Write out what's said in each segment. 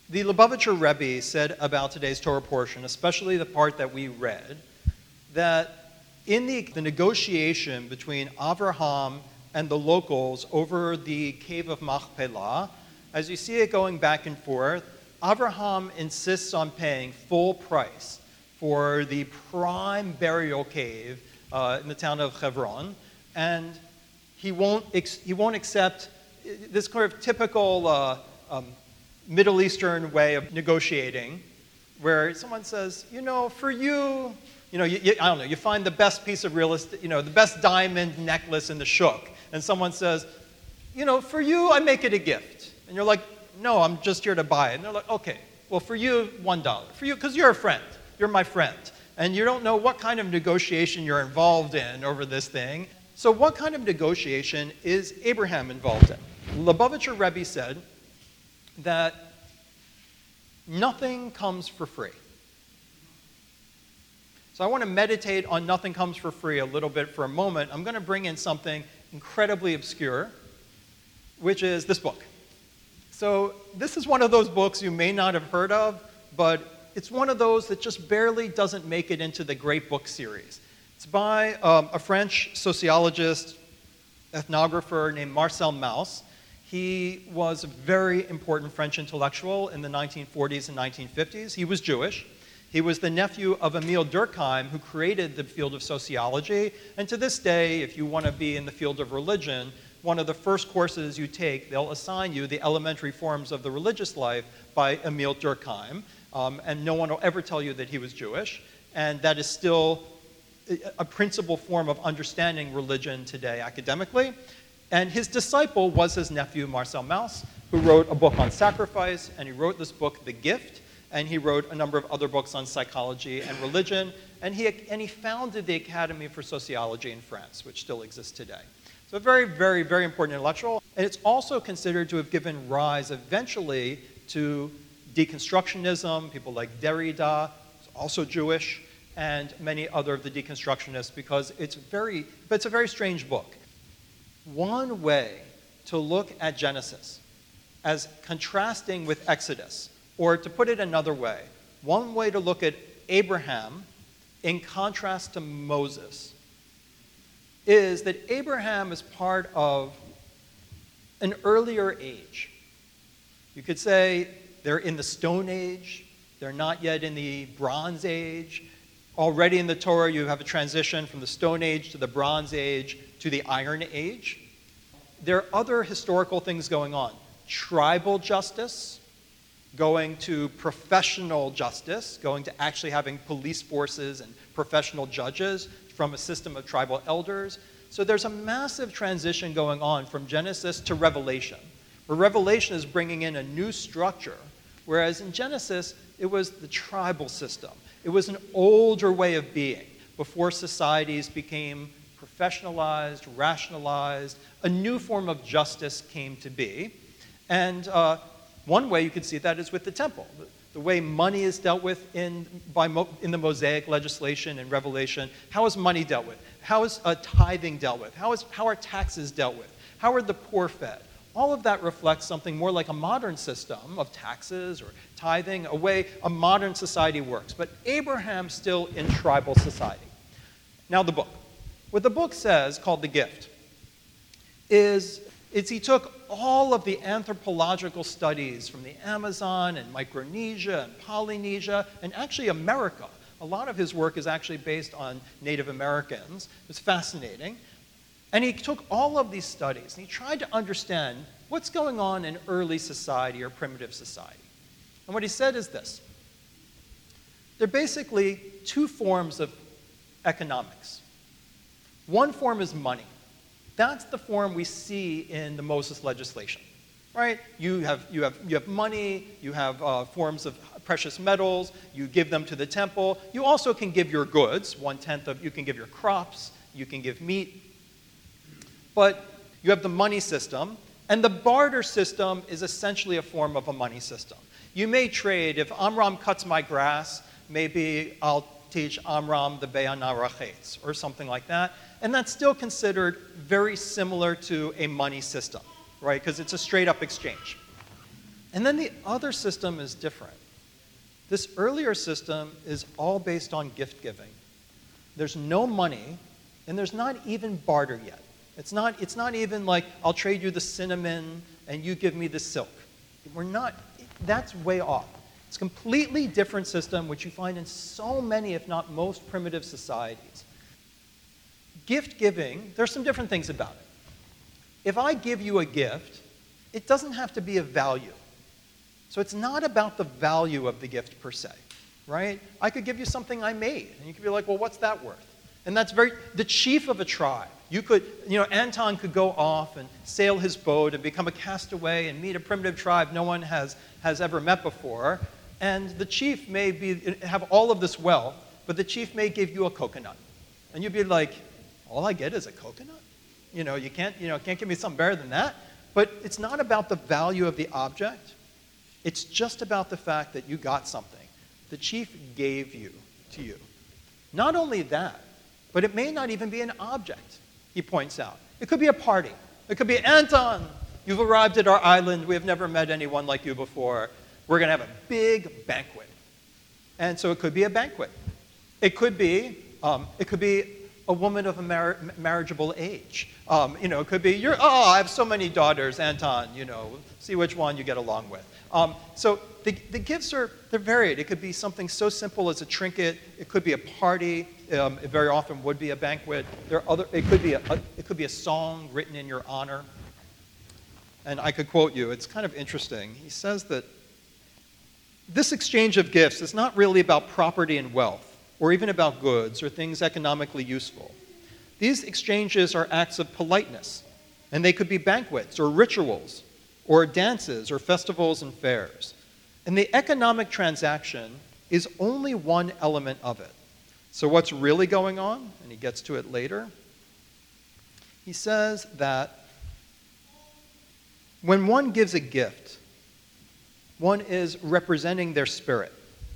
The Lubavitcher Rebbe said about today's Torah portion, especially the part that we read, that in the negotiation between Avraham and the locals over the cave of Machpelah, as you see it going back and forth, Avraham insists on paying full price for the prime burial cave in the town of Hebron, and he won't accept this kind of typical Middle Eastern way of negotiating, where someone says, for you, I don't know, you find the best piece of real estate, the best diamond necklace in the shuk, and someone says, for you, I make it a gift. And you're like, no, I'm just here to buy it. And they're like, okay, well, for you, $1. For you, because you're a friend. You're my friend. And you don't know what kind of negotiation you're involved in over this thing. So what kind of negotiation is Abraham involved in? Lubavitcher Rebbe said that nothing comes for free. So I want to meditate on nothing comes for free a little bit for a moment. I'm going to bring in something incredibly obscure, which is this book. So this is one of those books you may not have heard of, but it's one of those that just barely doesn't make it into the great book series. It's by a French sociologist, ethnographer named Marcel Mauss. He was a very important French intellectual in the 1940s and 1950s. He was Jewish. He was the nephew of Emile Durkheim, who created the field of sociology. And to this day, if you want to be in the field of religion, one of the first courses you take, they'll assign you the elementary forms of the religious life by Emile Durkheim. And no one will ever tell you that he was Jewish. And that is still a principal form of understanding religion today academically. And his disciple was his nephew, Marcel Mauss, who wrote a book on sacrifice, and he wrote this book, The Gift, and he wrote a number of other books on psychology and religion, and he founded the Academy for Sociology in France, which still exists today. So a very, very, very important intellectual, and it's also considered to have given rise eventually to deconstructionism, people like Derrida, who's also Jewish, and many other of the deconstructionists, because it's a very strange book. One way to look at Genesis as contrasting with Exodus, or to put it another way, one way to look at Abraham in contrast to Moses is that Abraham is part of an earlier age. You could say they're in the Stone Age, they're not yet in the Bronze Age. Already in the Torah, you have a transition from the Stone Age to the Bronze Age to the Iron Age. There are other historical things going on. Tribal justice, going to professional justice, going to actually having police forces and professional judges from a system of tribal elders. So there's a massive transition going on from Genesis to Revelation, where Revelation is bringing in a new structure, whereas in Genesis, it was the tribal system. It was an older way of being before societies became professionalized, rationalized, a new form of justice came to be. And one way you could see that is with the temple. The way money is dealt with in the Mosaic legislation and Revelation. How is money dealt with? How is tithing dealt with? How are taxes dealt with? How are the poor fed? All of that reflects something more like a modern system of taxes or tithing, a way a modern society works. But Abraham's still in tribal society. Now the book. What the book says, called The Gift, is he took all of the anthropological studies from the Amazon and Micronesia and Polynesia and actually America. A lot of his work is actually based on Native Americans. It's fascinating. And he took all of these studies and he tried to understand what's going on in early society or primitive society. And what he said is this. There are basically two forms of economics. One form is money. That's the form we see in the Moses legislation, right? You have money, you have forms of precious metals, you give them to the temple. You also can give your goods, you can give your crops, you can give meat. But you have the money system, and the barter system is essentially a form of a money system. You may trade. If Amram cuts my grass, maybe I'll teach Amram the Be'ana Rachetz, or something like that. And that's still considered very similar to a money system, right? Because it's a straight-up exchange. And then the other system is different. This earlier system is all based on gift giving. There's no money, and there's not even barter yet. It's not even like, I'll trade you the cinnamon and you give me the silk. That's way off. It's a completely different system, which you find in so many, if not most, primitive societies. Gift giving, there's some different things about it. If I give you a gift, it doesn't have to be of value. So it's not about the value of the gift per se, right? I could give you something I made, and you could be like, well, what's that worth? And that's the chief of a tribe. Anton could go off and sail his boat and become a castaway and meet a primitive tribe no one has ever met before. And the chief may have all of this wealth, but the chief may give you a coconut. And you'd be like, all I get is a coconut? You can't give me something better than that. But it's not about the value of the object. It's just about the fact that you got something. The chief gave to you. Not only that, but it may not even be an object, he points out. It could be a party. It could be, Anton, you've arrived at our island. We have never met anyone like you before. We're going to have a big banquet. And so it could be a banquet. It could be a woman of a marriageable age. It could be, I have so many daughters, Anton, see which one you get along with. So the gifts they're varied. It could be something so simple as a trinket. It could be a party. It very often would be a banquet. It could be a song written in your honor. And I could quote you. It's kind of interesting. He says that this exchange of gifts is not really about property and wealth, or even about goods or things economically useful. These exchanges are acts of politeness, and they could be banquets or rituals or dances or festivals and fairs. And the economic transaction is only one element of it. So what's really going on? And he gets to it later. He says that when one gives a gift, one is representing their spirit.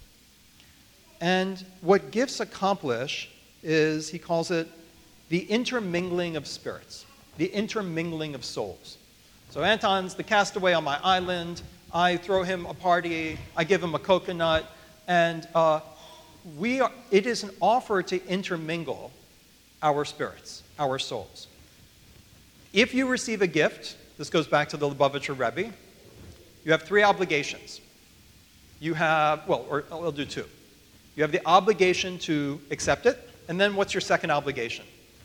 And what gifts accomplish is, he calls it, the intermingling of spirits, the intermingling of souls. So Anton's the castaway on my island. I throw him a party. I give him a coconut. And it is an offer to intermingle our spirits, our souls. If you receive a gift, this goes back to the Lubavitcher Rebbe, you have 3 obligations. You have, or I'll do 2. You have the obligation to accept it, and then what's your second obligation?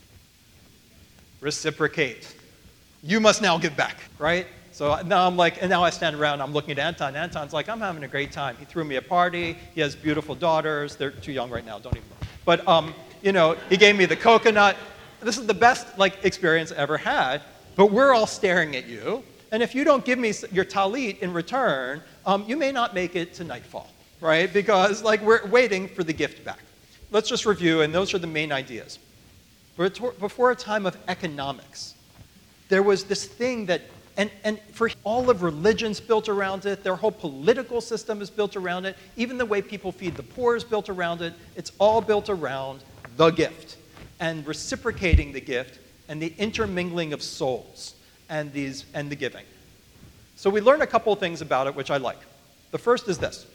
Reciprocate. You must now give back, right? So now now I stand around, I'm looking at Anton. Anton's like, I'm having a great time. He threw me a party. He has beautiful daughters. They're too young right now, don't even. But, he gave me the coconut. This is the best, experience I ever had. But we're all staring at you. And if you don't give me your talit in return, you may not make it to nightfall, right? Because, we're waiting for the gift back. Let's just review, and those are the main ideas. Before a time of economics, there was this thing that, and for all of religion's built around it, their whole political system is built around it, even the way people feed the poor is built around it, it's all built around the gift, and reciprocating the gift, and the intermingling of souls, and the giving. So we learn a couple of things about it, which I like. The first is this.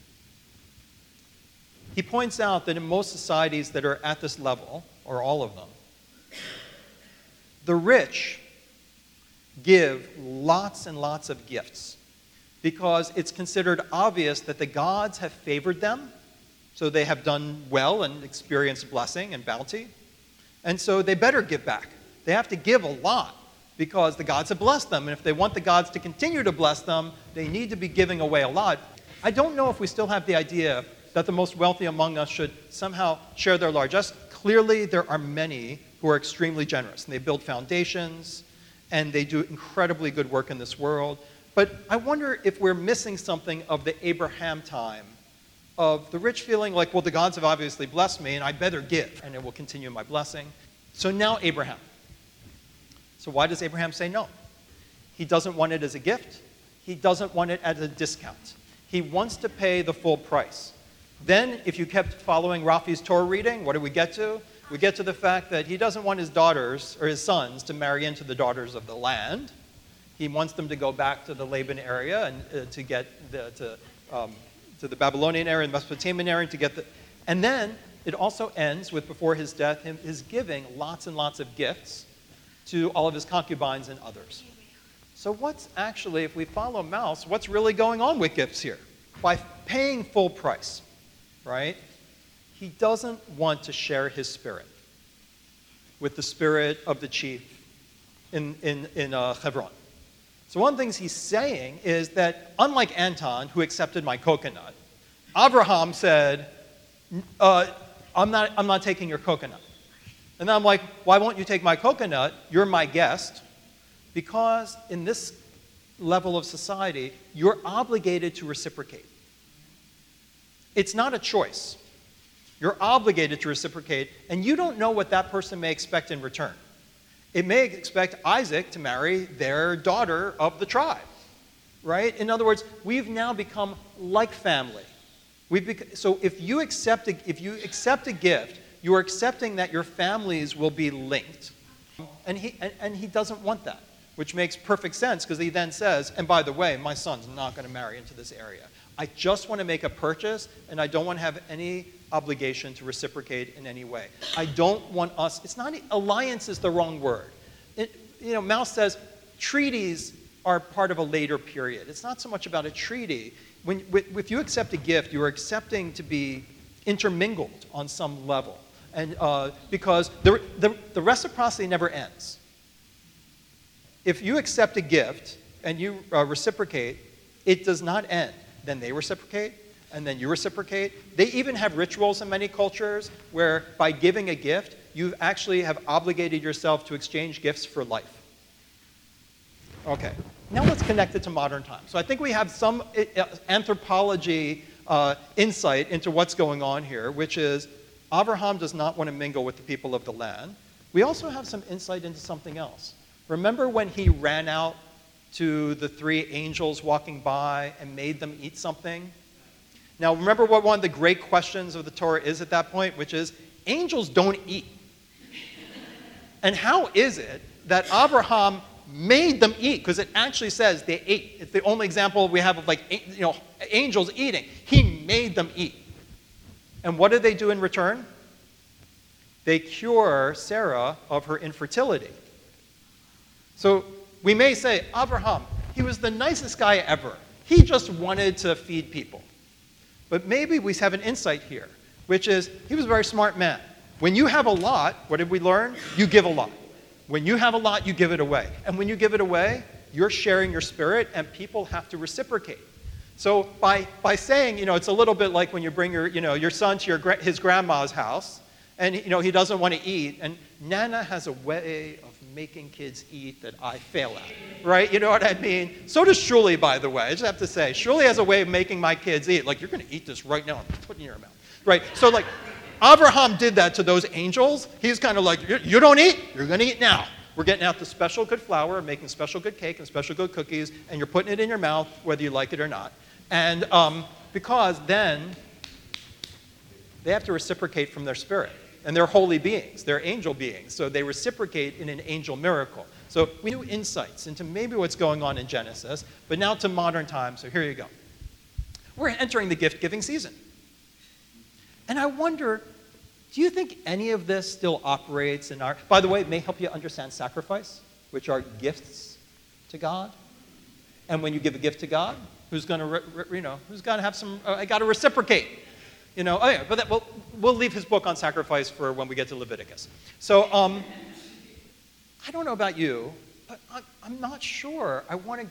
He points out that in most societies that are at this level, or all of them, the rich give lots and lots of gifts because it's considered obvious that the gods have favored them, so they have done well and experienced blessing and bounty, and so they better give back. They have to give a lot because the gods have blessed them, and if they want the gods to continue to bless them, they need to be giving away a lot. I don't know if we still have the idea that the most wealthy among us should somehow share their largesse. Clearly, there are many who are extremely generous, and they build foundations, and they do incredibly good work in this world. But I wonder if we're missing something of the Abraham time, of the rich feeling like, well, the gods have obviously blessed me, and I better give, and it will continue my blessing. So now Abraham. So why does Abraham say no? He doesn't want it as a gift. He doesn't want it at a discount. He wants to pay the full price. Then, if you kept following Rafi's Torah reading, what do we get to? We get to the fact that he doesn't want his daughters or his sons to marry into the daughters of the land. He wants them to go back to the Laban area and to get to the Babylonian area and Mesopotamian area to get the. And then it also ends with, before his death, his giving lots and lots of gifts to all of his concubines and others. So what's actually, if we follow Mouse, what's really going on with gifts here? By paying full price, right? He doesn't want to share his spirit with the spirit of the chief in Hebron. So one of the things he's saying is that, unlike Anton, who accepted my coconut, Abraham said, I'm not taking your coconut. And then I'm like, why won't you take my coconut? You're my guest. Because in this level of society, you're obligated to reciprocate. It's not a choice. You're obligated to reciprocate, and you don't know what that person may expect in return. It may expect Isaac to marry their daughter of the tribe, right? In other words, we've now become like family. So if you accept a gift, you are accepting that your families will be linked. And he doesn't want that, which makes perfect sense, because he then says, and by the way, my son's not going to marry into this area. I just want to make a purchase, and I don't want to have any obligation to reciprocate in any way. I don't want us, it's not, alliance is the wrong word. Mouse says treaties are part of a later period. It's not so much about a treaty. If you accept a gift, you are accepting to be intermingled on some level. And because the reciprocity never ends. If you accept a gift and you reciprocate, it does not end. Then they reciprocate, and then you reciprocate. They even have rituals in many cultures where by giving a gift, you actually have obligated yourself to exchange gifts for life. Okay, now let's connect it to modern times. So I think we have some anthropology insight into what's going on here, which is Abraham does not want to mingle with the people of the land. We also have some insight into something else. Remember when he ran out to the three angels walking by and made them eat something? Now, remember what one of the great questions of the Torah is at that point, which is, angels don't eat. And how is it that Abraham made them eat? Because it actually says they ate. It's the only example we have of angels eating. He made them eat. And what did they do in return? They cure Sarah of her infertility. So we may say, Abraham, he was the nicest guy ever. He just wanted to feed people. But maybe we have an insight here, which is he was a very smart man. When you have a lot, what did we learn? You give a lot. When you have a lot, you give it away. And when you give it away, you're sharing your spirit, and people have to reciprocate. So by saying, it's a little bit like when you bring your son to his grandma's house, and he doesn't want to eat, and Nana has a way of making kids eat that I fail at, right? You know what I mean? So does Shuli, by the way. I just have to say, Shuli has a way of making my kids eat. Like, you're going to eat this right now and put it in your mouth, right? So Abraham did that to those angels. He's kind of like, you don't eat? You're going to eat now. We're getting out the special good flour, making special good cake and special good cookies, and you're putting it in your mouth whether you like it or not. And because then they have to reciprocate from their spirit. And they're holy beings. They're angel beings. So they reciprocate in an angel miracle. So we knew insights into maybe what's going on in Genesis, but now to modern times. So here you go. We're entering the gift-giving season. And I wonder, do you think any of this still operates in our... By the way, it may help you understand sacrifice, which are gifts to God. And when you give a gift to God, who's going to have some... I got to reciprocate. But we'll leave his book on sacrifice for when we get to Leviticus. So I don't know about you, but I'm not sure.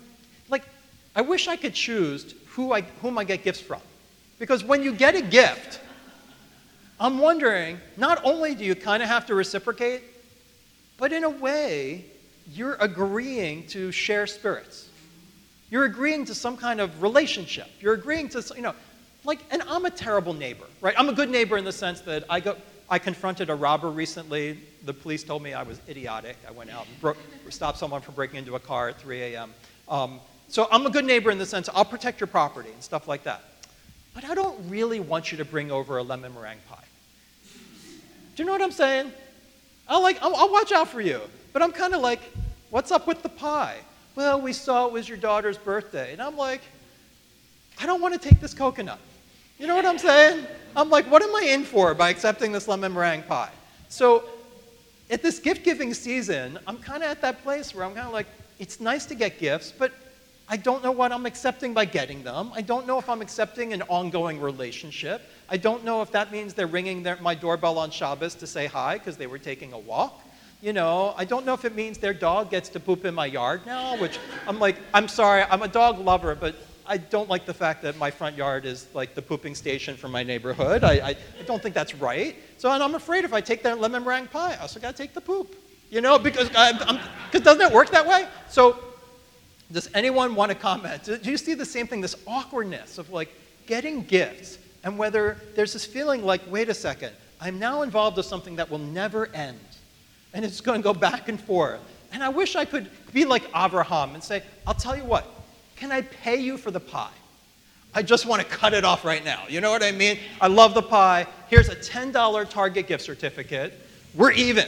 I wish I could choose whom I get gifts from. Because when you get a gift, I'm wondering, not only do you kind of have to reciprocate, but in a way, you're agreeing to share spirits. You're agreeing to some kind of relationship. You're agreeing to, and I'm a terrible neighbor, right? I'm a good neighbor in the sense that I confronted a robber recently. The police told me I was idiotic. I went out and stopped someone from breaking into a car at 3 a.m. So I'm a good neighbor in the sense I'll protect your property and stuff like that. But I don't really want you to bring over a lemon meringue pie. Do you know what I'm saying? I'll watch out for you. But I'm kind of like, what's up with the pie? well, we saw it was your daughter's birthday. And I'm like, I don't want to take this coconut. You know what I'm saying? I'm like, what am I in for by accepting this lemon meringue pie? So at this gift-giving season, I'm kind of at that place where I'm kind of like, it's nice to get gifts, but I don't know what I'm accepting by getting them. I don't know if I'm accepting an ongoing relationship. I don't know if that means they're ringing my doorbell on Shabbos to say hi because they were taking a walk. You know, I don't know if it means their dog gets to poop in my yard now, which I'm like, I'm sorry, I'm a dog lover, but I don't like the fact that my front yard is like the pooping station for my neighborhood. I don't think that's right. So and I'm afraid if I take that lemon meringue pie, I also got to take the poop. You know, because doesn't it work that way? So does anyone want to comment? Do you see the same thing, this awkwardness of like getting gifts and whether there's this feeling like, wait a second, I'm now involved with something that will never end. And it's going to go back and forth. And I wish I could be like Abraham and say, I'll tell you what, can I pay you for the pie? I just want to cut it off right now. You know what I mean? I love the pie. Here's a $10 Target gift certificate. We're even.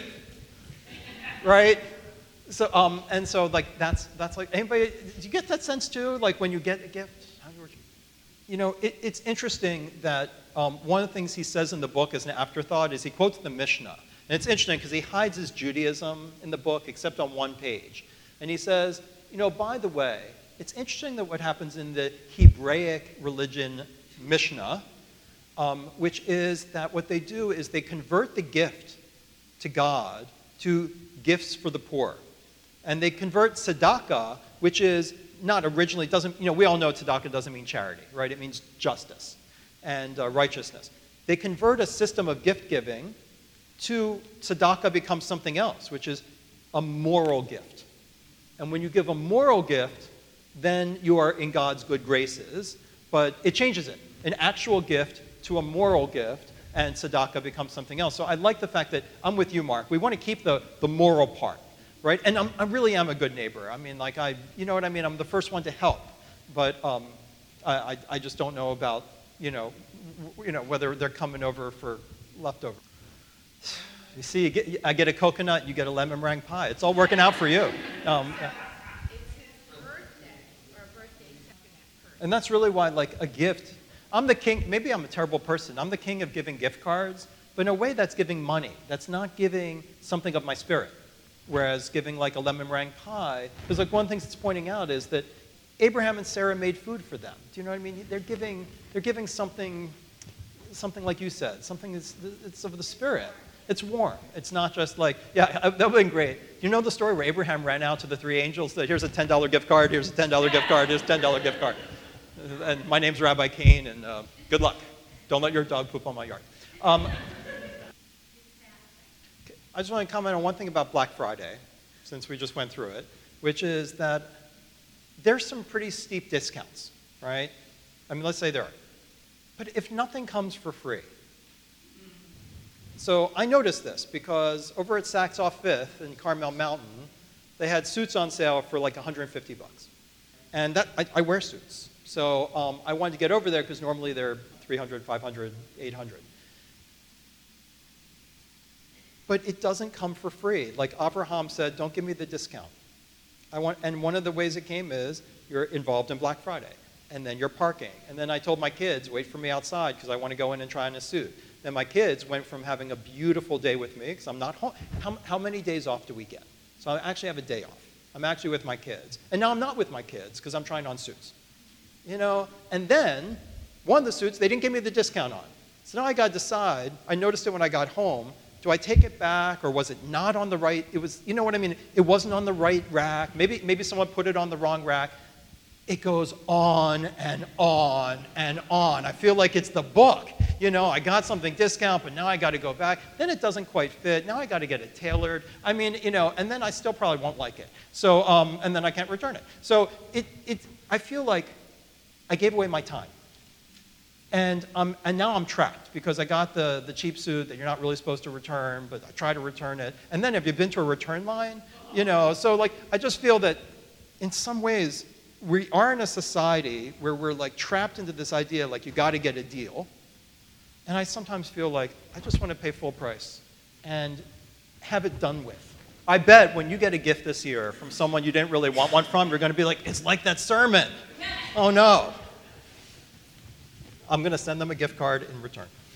Right? So, and so like that's like, anybody, do you get that sense too? Like when you get a gift? You know, it's interesting that one of the things he says in the book as an afterthought is he quotes the Mishnah. And it's interesting because he hides his Judaism in the book except on one page. And he says, you know, by the way, it's interesting that what happens in the Hebraic religion Mishnah, which is that what they do is they convert the gift to God to gifts for the poor. And they convert tzedakah, which is not originally, doesn't, you know, we all know tzedakah doesn't mean charity, right? It means justice and righteousness. They convert a system of gift giving to tzedakah becomes something else, which is a moral gift. And when you give a moral gift, then you are in God's good graces, but it changes it. An actual gift to a moral gift, and tzedakah becomes something else. So I like the fact that I'm with you, Mark. We want to keep the moral part, right? And I really am a good neighbor. I mean, like you know what I mean? I'm the first one to help, but I just don't know about, you know, whether they're coming over for leftover. You see, I get a coconut, you get a lemon meringue pie. It's all working out for you. And that's really why, like, a gift, I'm the king, maybe I'm a terrible person, I'm the king of giving gift cards, but in a way that's giving money. That's not giving something of my spirit. Whereas giving, like, a lemon meringue pie, because, like, one thing it's pointing out is that Abraham and Sarah made food for them. Do you know what I mean? They're giving something like you said, something it's of the spirit. It's warm. It's not just like, yeah, that would have been great. You know the story where Abraham ran out to the three angels, that here's a $10 gift card, here's a $10 gift card, here's a $10 gift card. And my name's Rabbi Kane, and good luck. Don't let your dog poop on my yard. I just want to comment on one thing about Black Friday, since we just went through it, which is that there's some pretty steep discounts, right? I mean, let's say there are. But if nothing comes for free. So I noticed this because over at Saks Off 5th in Carmel Mountain, they had suits on sale for like $150. And that I wear suits. So I wanted to get over there because normally they're $300, $500, $800. But it doesn't come for free. Like Abraham said, don't give me the discount. And one of the ways it came is you're involved in Black Friday. And then you're parking. And then I told my kids, wait for me outside because I want to go in and try on a suit. Then my kids went from having a beautiful day with me, because I'm not home. How many days off do we get? So I actually have a day off. I'm actually with my kids. And now I'm not with my kids because I'm trying on suits. You know, and then one of the suits, they didn't give me the discount on. So now I got to decide, I noticed it when I got home, do I take it back or was it not on the right, it was, you know what I mean? It wasn't on the right rack. Maybe someone put it on the wrong rack. It goes on and on and on. I feel like it's the book. You know, I got something discount, but now I got to go back. Then it doesn't quite fit. Now I got to get it tailored. I mean, you know, and then I still probably won't like it. So, and then I can't return it. So I feel like I gave away my time. And now I'm trapped because I got the cheap suit that you're not really supposed to return, but I try to return it. And then have you been to a return line? You know, so like I just feel that in some ways we are in a society where we're like trapped into this idea like you got to get a deal. And I sometimes feel like I just want to pay full price and have it done with. I bet when you get a gift this year from someone you didn't really want one from, you're going to be like, it's like that sermon. Oh no. I'm going to send them a gift card in return.